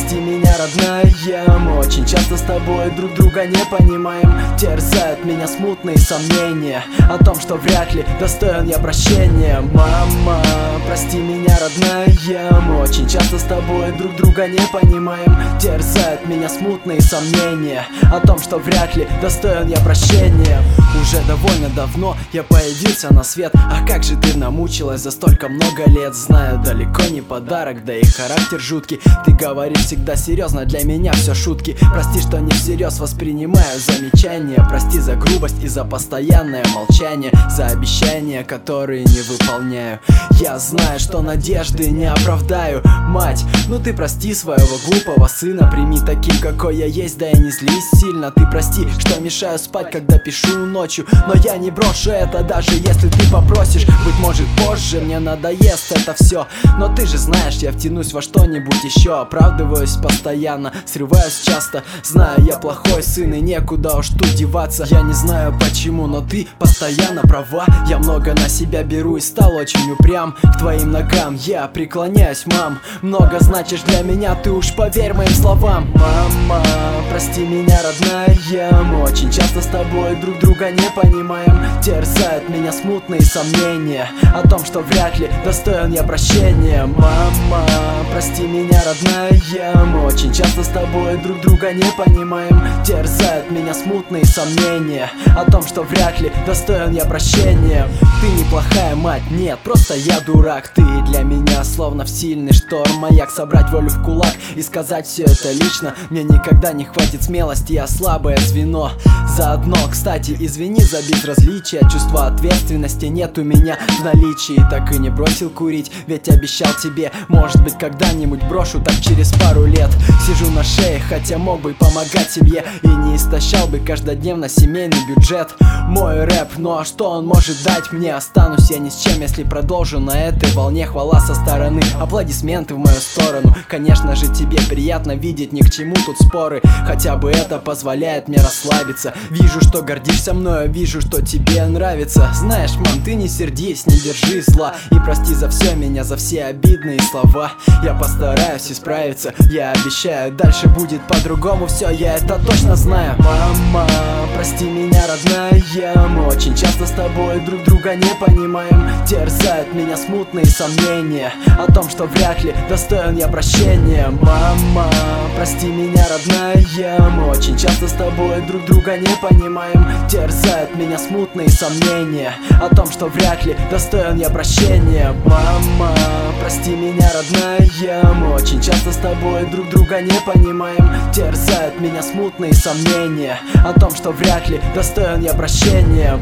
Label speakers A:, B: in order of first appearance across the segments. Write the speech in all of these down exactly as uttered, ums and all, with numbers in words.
A: прости меня, родная. Мы очень часто с тобой друг друга не понимаем. Терзают меня смутные сомнения о том, что вряд ли достоин я прощения. Мама, прости меня, родная. Мы очень часто с тобой друг друга не понимаем. Терзают меня смутные сомнения о том, что вряд ли достоин я прощения. Уже довольно давно я появился на свет. А как же ты намучилась за столько много лет. Знаю, далеко не подарок, да и характер жуткий. Ты говоришь всегда серьезно, для меня все шутки. Прости, что не всерьез воспринимаю замечания. Прости за грубость и за постоянное молчание, за обещания, которые не выполняю. Я знаю, что надежды не оправдаю. Мать, ну ты прости своего глупого сына. Прими таким, какой я есть, да и не злись сильно. Ты прости, что мешаю спать, когда пишу ночью. Но я не брошу это, даже если ты попросишь. Быть может позже мне надоест это все. Но ты же знаешь, я втянусь во что-нибудь еще. Оправдываюсь постоянно, срываюсь часто. Знаю, я плохой сын и некуда уж тут деваться. Я не знаю почему, но ты постоянно права. Я много на себя беру и стал очень упрям. К твоим ногам я преклоняюсь, мам. Много значишь для меня, ты уж поверь моим словам. Мама, прости меня, родная. Мы очень часто с тобой друг друга не понимаем. Терзают меня смутные сомнения о том, что вряд ли достоин я прощения. Мама, прости меня, родная. Мы очень часто с тобой друг друга не понимаем. Терзают меня смутные сомнения о том, что вряд ли достоин я прощения. Ты неплохая мать, нет, просто я дурак. Ты для меня словно в сильный шторм маяк. Собрать волю в кулак и сказать все это лично мне никогда не хватит смелости, я слабое звено. Заодно, кстати, извини за безразличие. Чувства ответственности нет у меня в наличии. Так и не бросил курить, ведь обещал тебе. Может быть, когда-нибудь брошу, так через пару лет. Сижу на шее, хотя мог бы помогать семье и не истощал бы каждодневно семейный бюджет. Мой рэп, ну а что он может дать мне? Останусь я ни с чем, если продолжу на этой волне. Хвала со стороны, аплодисменты в мою сторону. Конечно же, тебе приятно видеть, ни к чему тут споры. Хотя бы это позволяет мне расслабиться. Вижу, что гордишься мною, вижу, что тебе нравится. Знаешь, мам, ты не сердись, не держи зла. И прости за все меня, за все обидные слова. Я постараюсь исправиться, я обещаю. Дальше будет по-другому все, я это точно знаю. Мама, прости меня, родная. Мы очень часто с тобой друг друга не понимаем. Терзают меня смутные сомнения о том, что вряд ли достоин я прощения. Мама, прости меня, родная. Мы очень часто с тобой друг друга не понимаем. Терзают меня смутные сомнения о том, что вряд ли достоин я прощения. Мама, прости меня, родная. Мы очень часто с тобой друг друга не понимаем. Терзают меня смутные сомнения о том, что вряд ли достоин я прощения.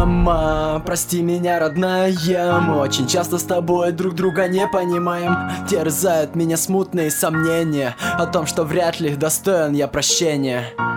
A: Мама, прости меня, родная. Мы очень часто с тобой друг друга не понимаем. Терзают меня смутные сомнения о том, что вряд ли достоин я прощения.